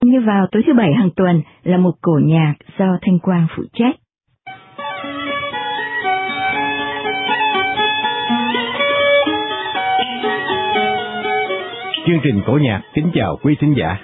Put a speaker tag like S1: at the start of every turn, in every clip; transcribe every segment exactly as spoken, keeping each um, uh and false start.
S1: Như vào tối thứ Bảy hàng tuần là một cổ nhạc do Thanh Quang phụ trách.
S2: Chương trình cổ nhạc kính chào quý thính giả.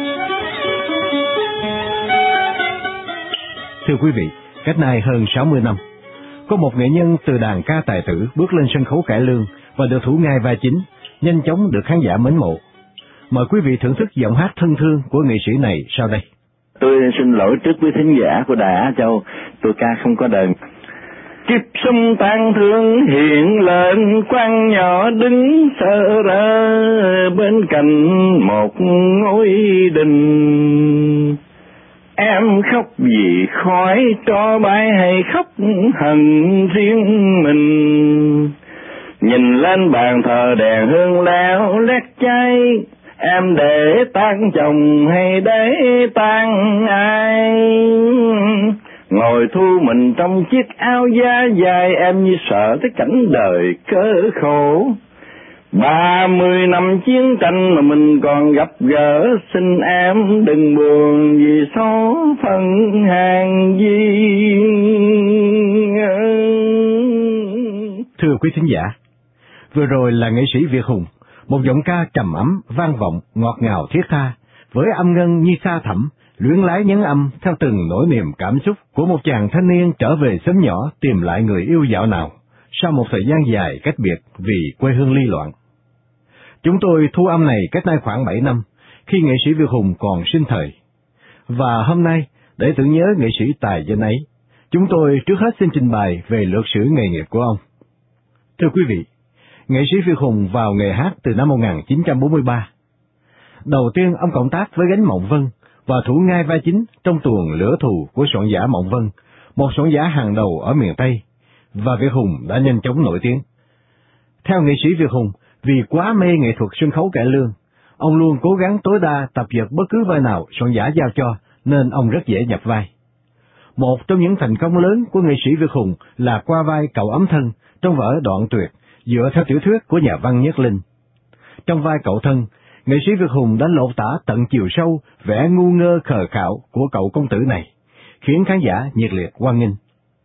S2: Thưa quý vị, cách nay hơn sáu mươi năm, có một nghệ nhân từ đàn ca tài tử bước lên sân khấu cải lương và được thủ ngai vai chính, nhanh chóng được khán giả mến mộ. Mời quý vị thưởng thức giọng hát thân thương của nghệ sĩ này sau đây.
S3: Tôi xin lỗi trước quý thính giả của Đài Á Châu, tôi ca không có đời. Kiếp sông tan thương hiện lên, quan nhỏ đứng sơ rơ bên cạnh một ngôi đình. Em khóc vì khói tro bay hay khóc hận riêng mình. Nhìn lên bàn thờ đèn hương leo lét cháy, em để tan chồng hay để tan ai? Ngồi thu mình trong chiếc áo da dài, em như sợ tới cảnh đời cơ khổ. Ba mươi năm chiến tranh mà mình còn gặp gỡ, xin em đừng buồn vì số phận hàng duyên.
S2: Thưa quý thính giả, vừa rồi là nghệ sĩ Việt Hùng, một giọng ca trầm ấm, vang vọng, ngọt ngào thiết tha, với âm ngân như sa thẳm, luyến lái nhấn âm theo từng nỗi niềm cảm xúc của một chàng thanh niên trở về xóm nhỏ tìm lại người yêu dạo nào, sau một thời gian dài cách biệt vì quê hương ly loạn. Chúng tôi thu âm này cách nay khoảng bảy năm, khi nghệ sĩ Việt Hùng còn sinh thời. Và hôm nay, để tưởng nhớ nghệ sĩ tài danh ấy, chúng tôi trước hết xin trình bày về lược sử nghề nghiệp của ông. Thưa quý vị, nghệ sĩ Việt Hùng vào nghề hát từ năm một nghìn chín trăm bốn mươi ba. Đầu tiên ông cộng tác với Gánh Mộng Vân và thủ ngai vai chính trong tuồng Lửa Thù của soạn giả Mộng Vân, một soạn giả hàng đầu ở miền Tây, và Việt Hùng đã nhanh chóng nổi tiếng. Theo nghệ sĩ Việt Hùng, vì quá mê nghệ thuật sân khấu cải lương, ông luôn cố gắng tối đa tập dượt bất cứ vai nào soạn giả giao cho, nên ông rất dễ nhập vai. Một trong những thành công lớn của nghệ sĩ Việt Hùng là qua vai cậu ấm thân trong vở Đoạn Tuyệt, dựa theo tiểu thuyết của nhà văn Nhất Linh. Trong vai cậu thân, nghệ sĩ Việt Hùng đã lột tả tận chiều sâu vẻ ngu ngơ khờ khạo của cậu công tử này, khiến khán giả nhiệt liệt hoan nghênh.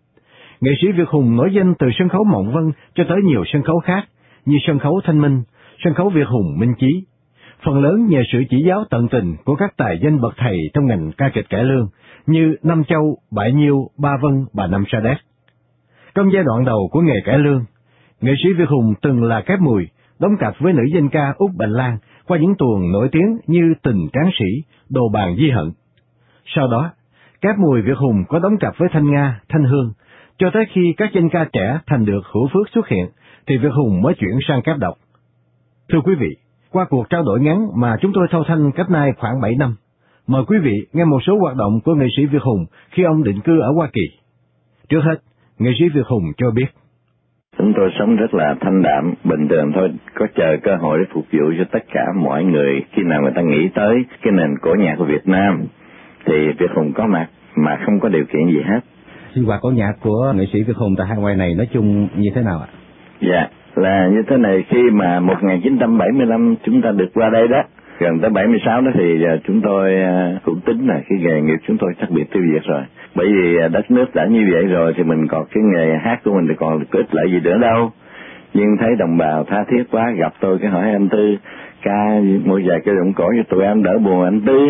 S2: Nghệ sĩ Việt Hùng nổi danh từ sân khấu Mộng Vân cho tới nhiều sân khấu khác, như sân khấu Thanh Minh, sân khấu Việt Hùng Minh Chí, phần lớn nhờ sự chỉ giáo tận tình của các tài danh bậc thầy trong ngành ca kịch cải lương như Nam Châu, Bại Nhiêu, Ba Vân, Bà Năm Sa Đéc. Trong giai đoạn đầu của nghề cải lương, nghệ sĩ Việt Hùng từng là kép mùi, đóng cặp với nữ danh ca Út Bạch Lan qua những tuồng nổi tiếng như Tình Tráng Sĩ, Đồ Bàn Di Hận. Sau đó, kép mùi Việt Hùng có đóng cặp với Thanh Nga, Thanh Hương, cho tới khi các danh ca trẻ thành được Hữu Phước xuất hiện, thì Việt Hùng mới chuyển sang kép độc. Thưa quý vị, qua cuộc trao đổi ngắn mà chúng tôi thâu thanh cách nay khoảng bảy năm, mời quý vị nghe một số hoạt động của nghệ sĩ Việt Hùng khi ông định cư ở Hoa Kỳ. Trước hết, nghệ sĩ Việt Hùng cho biết.
S3: Chúng tôi sống rất là thanh đạm, bình thường thôi, có chờ cơ hội để phục vụ cho tất cả mọi người. Khi nào người ta nghĩ tới cái nền cổ nhạc của Việt Nam, thì Việt Hùng có mặt mà không có điều kiện gì hết.
S2: Sinh hoạt cổ nhạc của nghệ sĩ Việt Hùng tại hai ngoài này nói chung như thế nào ạ?
S3: Dạ, là như thế này, khi mà một nghìn chín trăm bảy mươi lăm chúng ta được qua đây đó, gần tới bảy mươi sáu đó thì chúng tôi cũng tính là cái nghề nghiệp chúng tôi chắc bị tiêu diệt rồi. Bởi vì đất nước đã như vậy rồi thì mình còn cái nghề hát của mình thì còn có ích lợi gì nữa đâu. Nhưng thấy đồng bào tha thiết quá, gặp tôi cái hỏi anh Tư, ca một vài cái giọng cổ cho tụi em đỡ buồn anh Tư.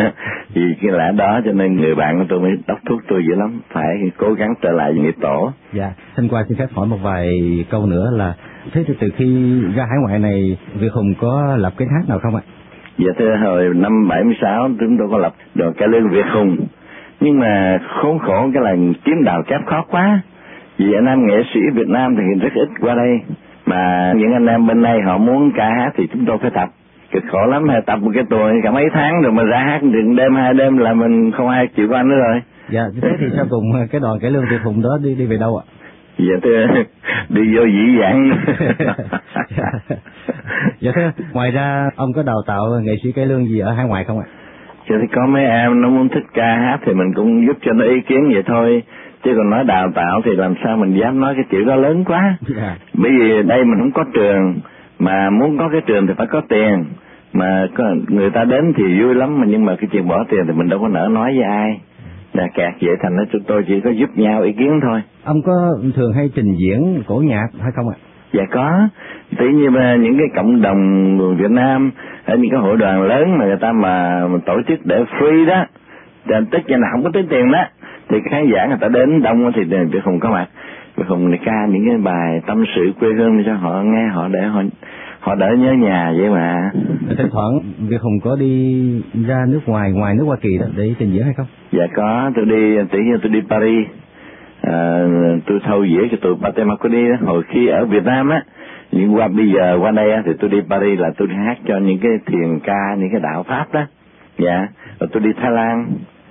S3: Vì cái lẽ đó cho nên người bạn của tôi mới đốc thúc tôi dữ lắm, phải cố gắng trở lại nghiệp tổ.
S2: Dạ, xin qua xin phép hỏi một vài câu nữa là, thế từ, từ khi ra hải ngoại này, Việt Hùng có lập cái hát nào không ạ?
S3: Dạ thưa, hồi năm bảy mươi sáu chúng tôi có lập đoàn cải lương Việt Hùng. Nhưng mà khốn khổ cái là kiếm đào kép khó quá. Vì anh em nghệ sĩ Việt Nam thì rất ít qua đây. Mà những anh em bên đây họ muốn ca hát thì chúng tôi phải tập. Cực khổ lắm, tập một cái tuần cả mấy tháng rồi mà ra hát đừng đêm hai đêm là mình không ai chịu qua nữa rồi.
S2: Dạ, thế thì sau cùng cái đoàn cải lương Việt Hùng đó đi đi về đâu ạ?
S3: Dạ thưa, đi vô dĩ vãng.
S2: Dạ. Dạ thưa, ngoài ra ông có đào tạo nghệ sĩ cải lương gì ở hải ngoại không ạ?
S3: Chứ thì có mấy em nó muốn thích ca hát thì mình cũng giúp cho nó ý kiến vậy thôi. Chứ còn nói đào tạo thì làm sao mình dám nói cái chữ đó lớn quá. Yeah. Bởi vì đây mình không có trường, mà muốn có cái trường thì phải có tiền. Mà có người ta đến thì vui lắm, mà nhưng mà cái chuyện bỏ tiền thì mình đâu có nỡ nói với ai. Là kẹt vậy, thành ra chúng tôi chỉ có giúp nhau ý kiến thôi.
S2: Ông có thường hay trình diễn cổ nhạc hay không ạ?
S3: Dạ có. Tự nhiên mà những cái cộng đồng người Việt Nam ở những cái hội đoàn lớn mà người ta mà, mà tổ chức để free đó, tức là không có tính tiền đó, thì khán giả người ta đến đông thì Việt Hùng có mặt. Việt Hùng này ca những cái bài tâm sự quê hương cho họ nghe, họ để họ họ đỡ nhớ nhà vậy mà.
S2: Thỉnh thoảng Việt Hùng có đi ra nước ngoài, ngoài nước Hoa Kỳ đó để trình diễn hay không?
S3: Dạ có, tôi đi, tự nhiên tôi đi Paris, à, tôi thâu diễn cho tụi Pate Maconi đó, hồi khi ở Việt Nam á, nhưng qua bây giờ qua đây á, thì tôi đi Paris là tôi đi hát cho những cái thiền ca, những cái đạo Pháp đó, dạ, rồi tôi đi Thái Lan,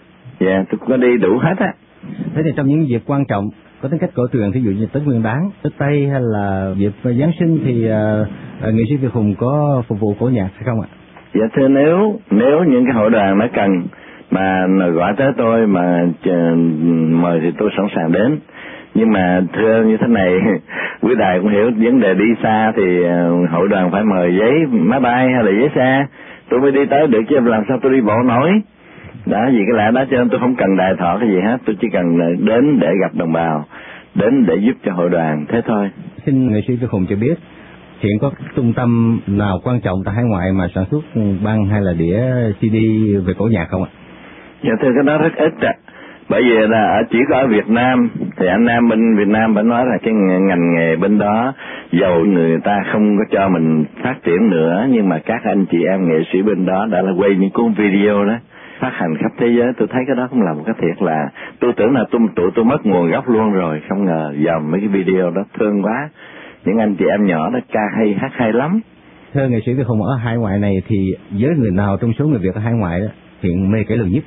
S3: dạ, tôi có đi đủ hết á.
S2: Thế thì trong những dịp quan trọng có tính cách cổ truyền, ví dụ như Tết Nguyên Đán, Tết Tây hay là dịp Giáng sinh thì uh, nghệ sĩ Việt Hùng có phục vụ cổ nhạc hay không ạ?
S3: Dạ thưa, nếu nếu những cái hội đoàn nó cần mà gọi tới tôi mà chờ, mời thì tôi sẵn sàng đến. Nhưng mà thưa như thế này, quý đài cũng hiểu vấn đề đi xa thì uh, hội đoàn phải mời giấy máy bay hay là giấy xe tôi mới đi tới được, chứ làm sao tôi đi bộ nổi. Đó, vì cái lẽ đó cho nên tôi không cần đài thọ cái gì hết, tôi chỉ cần đến để gặp đồng bào, đến để giúp cho hội đoàn, thế thôi.
S2: Xin nghệ sĩ Việt Hùng cho biết, hiện có trung tâm nào quan trọng tại hải ngoại mà sản xuất băng hay là đĩa xê đê về cổ nhạc không ạ?
S3: Dạ thưa, cái đó rất ít ạ. Bởi vì là chỉ có ở Việt Nam thì anh Nam bên Việt Nam vẫn nói là cái ngành nghề bên đó dầu người ta không có cho mình phát triển nữa, nhưng mà các anh chị em nghệ sĩ bên đó đã là quay những cuốn video đó phát hành khắp thế giới. Tôi thấy cái đó cũng là một cái thiệt là tôi tưởng là tôi tụi tôi mất nguồn gốc luôn rồi, không ngờ dòm mấy cái video đó thương quá. Những anh chị em nhỏ đó ca hay, hát hay lắm.
S2: Thưa nghệ sĩ Việt Hùng, ở hải ngoại này thì với người nào trong số người Việt ở hải ngoại đó hiện mê cải lương nhất?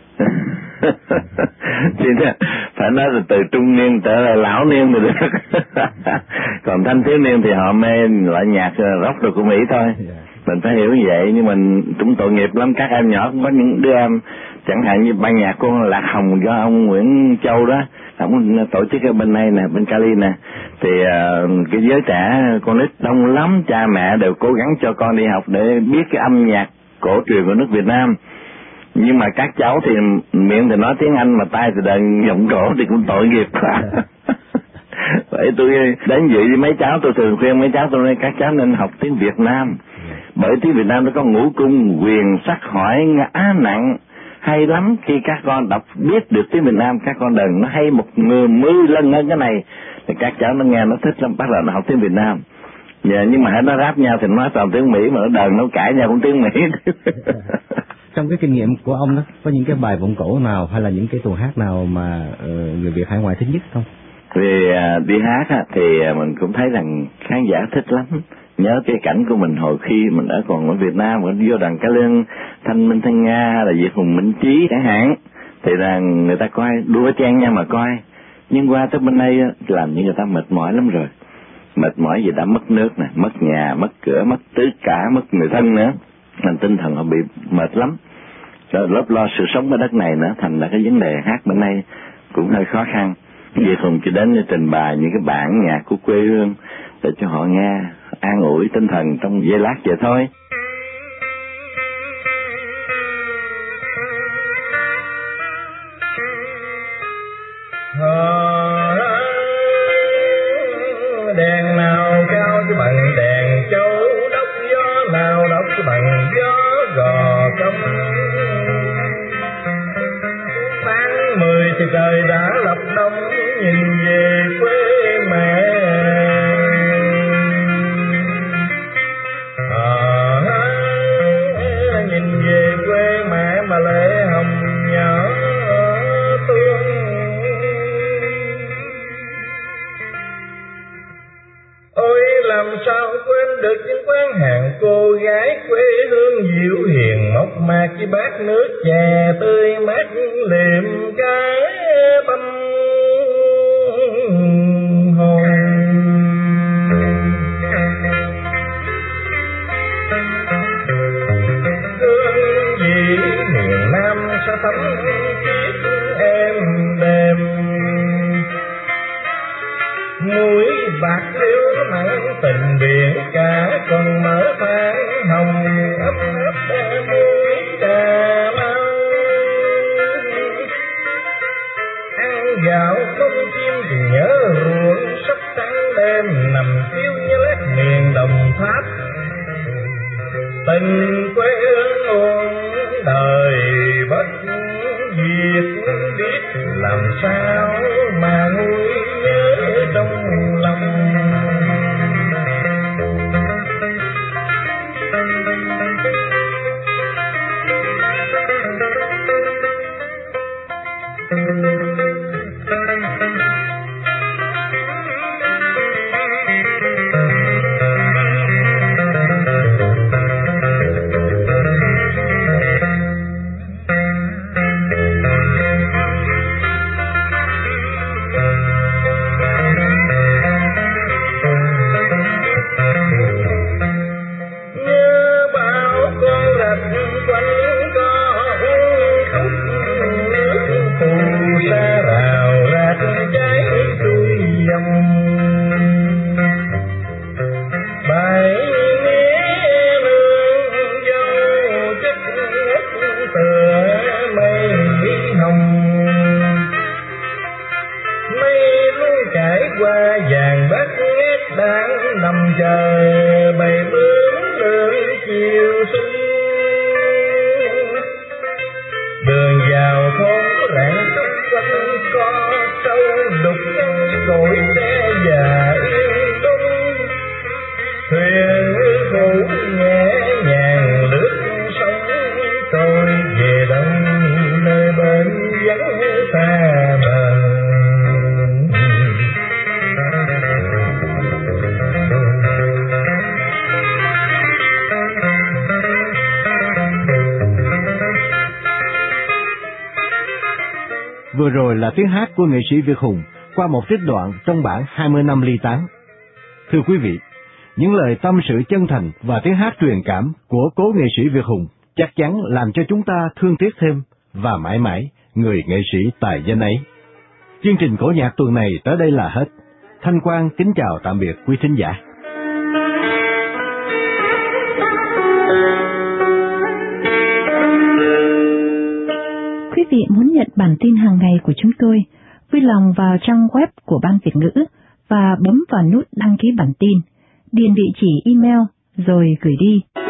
S3: Thì phải nói là từ trung niên trở lại lão niên rồi được. Còn thanh thiếu niên thì họ mê loại nhạc rock rồi của Mỹ thôi. Mình phải hiểu như vậy, nhưng mình cũng tội nghiệp lắm. Các em nhỏ cũng có những đứa em, chẳng hạn như ban nhạc của Lạc Hồng do ông Nguyễn Châu đó, ông tổ chức ở bên này nè, bên Cali nè, thì uh, cái giới trẻ con nít đông lắm, cha mẹ đều cố gắng cho con đi học để biết cái âm nhạc cổ truyền của nước Việt Nam. Nhưng mà các cháu thì miệng thì nói tiếng Anh mà tay thì đàn giọng cổ thì cũng tội nghiệp quá. Vậy tôi đến dự với mấy cháu, tôi thường khuyên mấy cháu tôi nói các cháu nên học tiếng Việt Nam, bởi tiếng Việt Nam nó có ngũ cung, quyền, sắc, hỏi, ngã, nặng, hay lắm. Khi các con đọc biết được tiếng Việt Nam, các con đừng nó hay một người mươi lần hơn cái này, thì các cháu nó nghe nó thích lắm, bắt đầu nó học tiếng Việt Nam. Dạ, nhưng mà hãy nó ráp nhau thì nó nói toàn tiếng Mỹ, mà nó đờn nó cãi nhau cũng tiếng Mỹ.
S2: Trong cái kinh nghiệm của ông đó, có những cái bài vọng cổ nào hay là những cái tuồng hát nào mà uh, người Việt hải ngoại thích nhất không?
S3: Vì uh, đi hát á, thì mình cũng thấy rằng khán giả thích lắm. Nhớ cái cảnh của mình hồi khi mình ở còn ở Việt Nam, mình vô đoàn cải lương Thanh Minh Thanh Nga hay là Việt Hùng Minh Trí chẳng hạn, thì là người ta coi đua chen nhau mà coi. Nhưng qua tới bên đây á, làm như người ta mệt mỏi lắm rồi. Mệt mỏi vì đã mất nước nè, mất nhà, mất cửa, mất tất cả, mất người thân nữa, nên tinh thần họ bị mệt lắm. Rồi lớp lo sự sống ở đất này nữa, thành là cái vấn đề hát bên đây cũng hơi khó khăn. Việt Hùng chỉ đến để trình bày những cái bản nhạc của quê hương để cho họ nghe, an ủi tinh thần trong giây lát vậy thôi.
S4: Đèn nào cao chứ bằng đèn châu đốc, gió nào đốc chứ bằng gió gò công. Tháng mười thì trời đã lập đông, nhìn về quê mẹ. À, nhìn về quê mẹ mà lệ hồng nhỏ tuôn. Ôi làm sao quên được những quán hàng cô gái quê hương dịu hiền, mộc mạc với bát nước chè tươi mát liệm cái tâm hồn. Hương vị miền Nam sẽ thấm chiếc em đêm, muối bạc liêu nắng tình biển cả còn mở tháng hồng ấp. mình quê hương muôn đời bất diệt, biết làm sao mà nguôi nhớ trong lòng.
S2: Vừa rồi là tiếng hát của nghệ sĩ Việt Hùng qua một trích đoạn trong bản hai mươi năm ly tán. Thưa quý vị, những lời tâm sự chân thành và tiếng hát truyền cảm của cố nghệ sĩ Việt Hùng chắc chắn làm cho chúng ta thương tiếc thêm và mãi mãi người nghệ sĩ tài danh ấy. Chương trình cổ nhạc tuần này tới đây là hết. Thanh Quang kính chào tạm biệt quý thính giả.
S1: Quý vị muốn nhận bản tin hàng ngày của chúng tôi, vui lòng vào trang web của Ban Việt ngữ và bấm vào nút đăng ký bản tin, điền địa chỉ email rồi gửi đi.